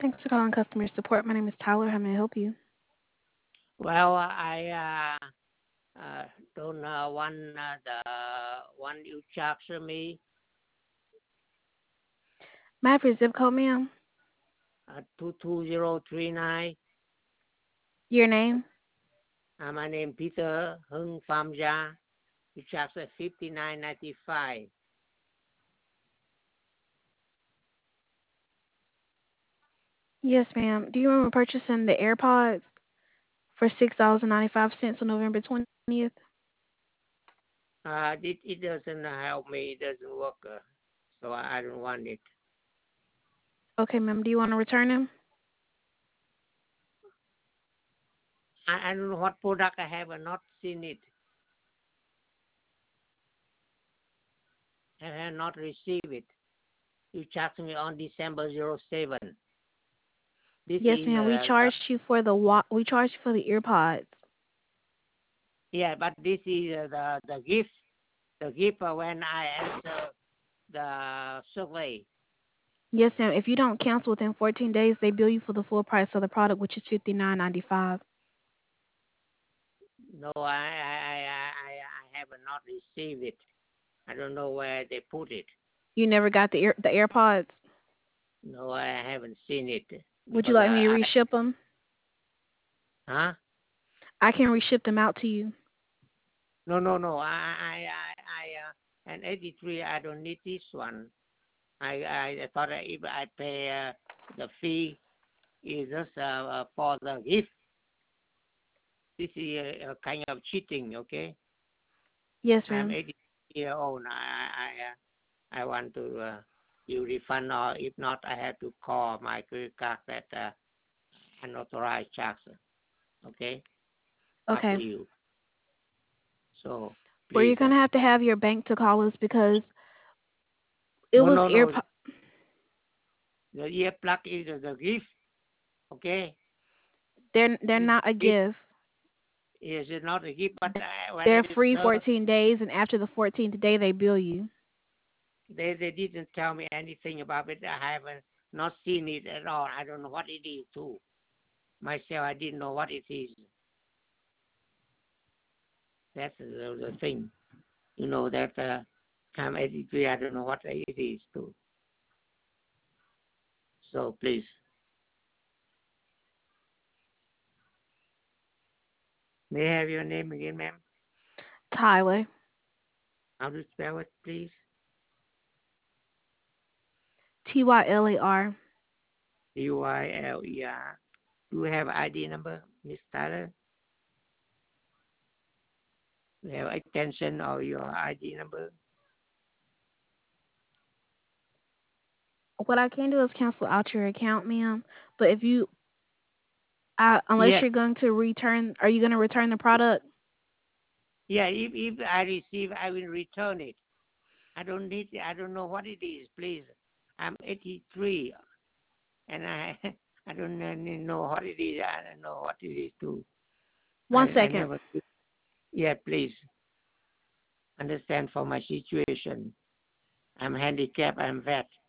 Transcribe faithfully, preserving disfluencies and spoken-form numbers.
Thanks for calling customer support. My name is Tyler. How may I help you? Well, I uh, uh, don't uh, want uh, the one you charge me May I have your zip code, ma'am? uh, two two zero three nine. Your name? Uh, my name Peter Hung Pham Gia. You charge at fifty nine ninety five. Yes, ma'am. Do you remember purchasing the AirPods for six dollars and ninety five cents on November twentieth? Uh, it it doesn't help me. It doesn't work. Uh, so I, I don't want it. Okay, ma'am. Do you want to return them? I, I don't know what product I have. not seen it. I have not received it. You charged me on December zero seven. This Yes, is ma'am. We uh, the, charged you for the wa- we charged you for the earpods. yeah, but this is uh, the the gift. The gift uh, when I answer the survey. Yes, ma'am. If you don't cancel within fourteen days, they bill you for the full price of the product, which is fifty nine ninety five. No, I I I I I have not received it. I don't know where they put it. You never got the ear the AirPods. No, I haven't seen it Would you because like me to I, reship them? I huh? I can reship them out to you. No, no, no. I I I I uh, an eighty-three. I don't need this one. I I thought if I pay uh, the fee is just uh, uh, for the gift. This is a, a kind of cheating. Okay, Yes, I'm ma'am. eighty year old. I I I, uh, I want to uh, you refund, or if not, I have to call my credit card that uh, unauthorized charge. Okay, up to Okay. you. So Well, you're please. Uh, gonna have to have your bank to call us because it no, was no, no. AirPod. The ear plug is the gift. Okay, They're they're this not a gift gift. is not a gift, but uh, when They're it is free served, fourteen days, and after the fourteenth day, they bill you. they they didn't tell me anything about it. I haven't not seen it at all. I don't know what it is too. Myself, I didn't know what it is. That's the, the thing. You know that uh, I'm eighty-three. I don't know what it is too. So please, may I have your name again, ma'am? Tyler, How to spell it, please? T Y L A R. D Y L E R. Do you have I D number, Miss Tyler? Do you have extension or your I D number? What I can do is cancel out your account, ma'am. But if you, uh, unless Yes. you're going to return, are you going to return the product? Yeah, if, if I receive, I will return it. I don't need it. I don't know what it is, please. I'm eighty-three, and I I don't know what it is. I don't know what it is, too. I, One I second. never... Yeah, please. Understand for my situation. I'm handicapped. I'm fat.